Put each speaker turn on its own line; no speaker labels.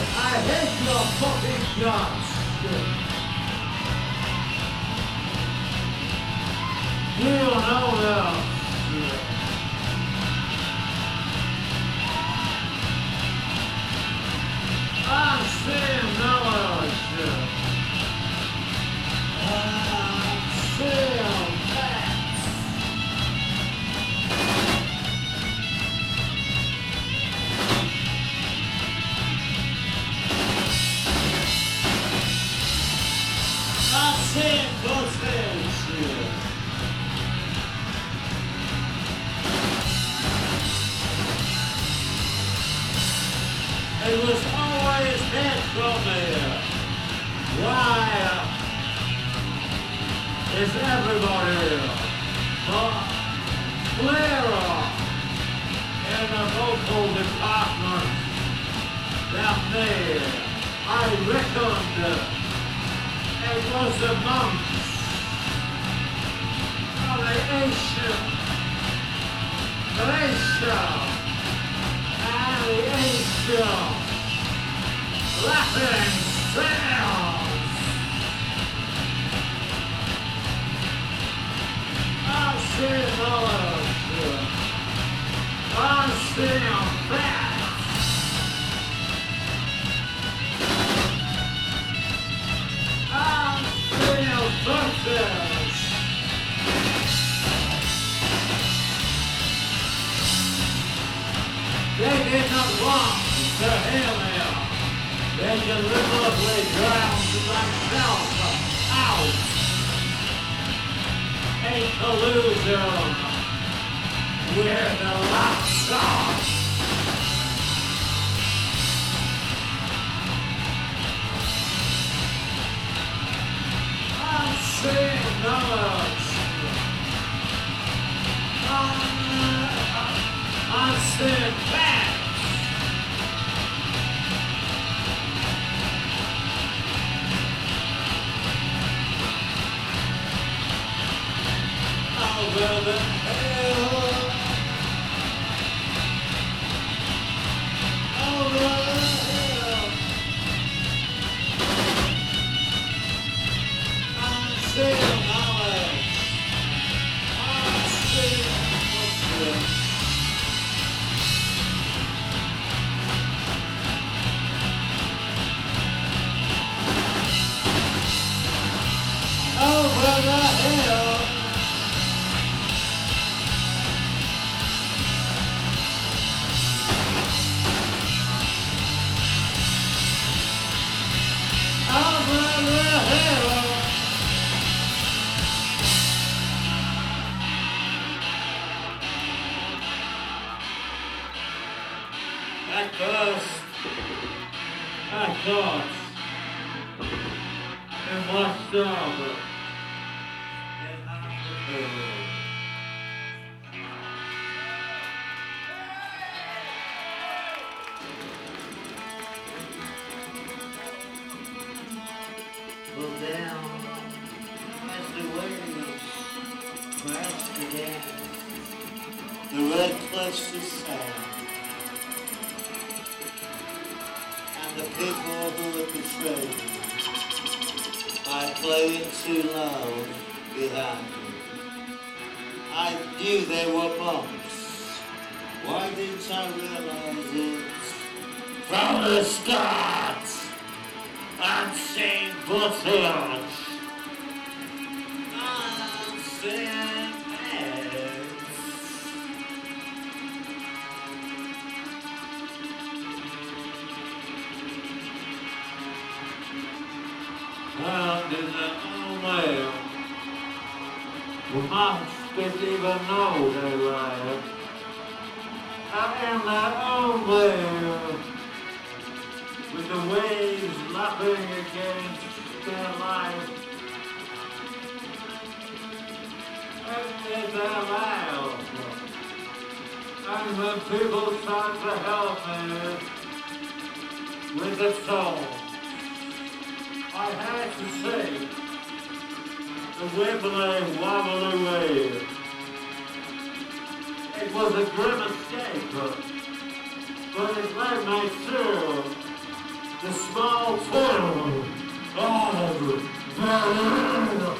I hate your fucking guts. You don't know that. I'm seeing Miller shit. I'm seeing facts. I'm seeing those shit. It was always meant from me. Why is everybody clearer in the vocal department than me? I reckoned it was the monks of the ancient glacier and the ancient laughing sounds. I'm seeing others. I'm seeing facts. I'm seeing verses. They did not want to hear me. They deliberately drowned themselves out. A collusion with the last song. I'm seeing numbers. I'm seeing facts. Over the hill, over the hill, I'm seeing knowledge, I'm seeing footsteps. Over the hill. At first, I thought it must stop in Africa. But down as the waves crashed again, the red cliffs of sand. The people who were betrayed by playing too loud behind me. I knew they were monks. Why didn't I realize it from the start? Unseen footage. Unseen heads. And in their own way, the monks didn't even know they lied. And in their own way, with the waves lapping against their life, and their lives. And when people tried to help me with the song, I had to say, the wibbly wobbly way. It was a grim escape, but it made me sure the small town of Berlin.